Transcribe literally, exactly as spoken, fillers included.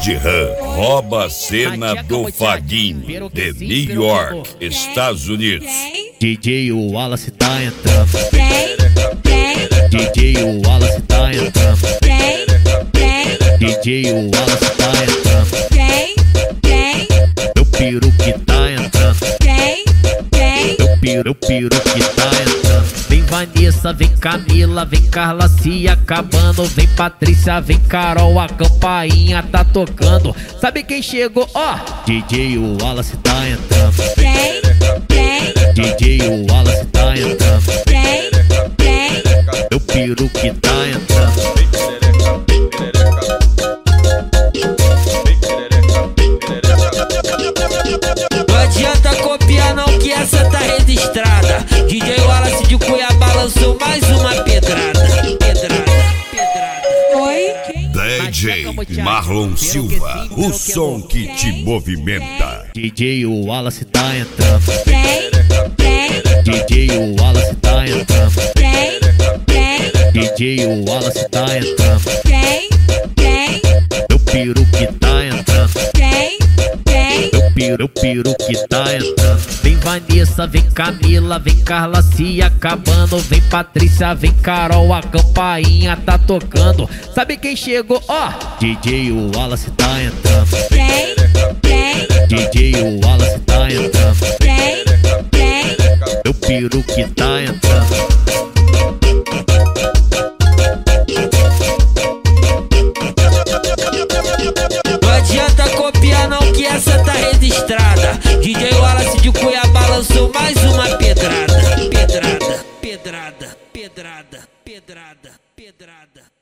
Ed Ram rouba a cena do Vaguinho de New York, Estados Unidos. D J Wallace tá entrando. D J Wallace tá entrando. D J Wallace tá entrando. Meu peru que tá entrando. Meu peru, meu peru que tá entrando. Vem Vanessa, vem Camila, vem Carla se acabando. Vem Patrícia, vem Carol, a campainha tá tocando. Sabe quem chegou? Ó, oh, D J Wallace tá entrando. D J Wallace tá entrando. Meu peru que tá entrando. Não adianta copiar não, que essa tá registrada. D J Wallace de Cuiabá lançou mais uma pedrada. Pedrada, pedrada. Oi? D J Marlon Silva, o som que te movimenta. D J Wallace tá entrando. D J Wallace tá entrando. D J Wallace tá entrando. Meu peru que tá entrando. Meu peru, meu peru que tá entrando. Vem Vanessa, vem Camila, vem Carla se acabando. Vem Patrícia, vem Carol, a campainha tá tocando. Sabe quem chegou? Ó, oh, D J Wallace tá entrando. D J Wallace tá entrando. Meu peru que tá entrando. Não adianta copiar não, que essa tá registrada. D J Wallace de Cuiabá lançou mais uma pedrada. Pedrada, pedrada, pedrada, pedrada, pedrada.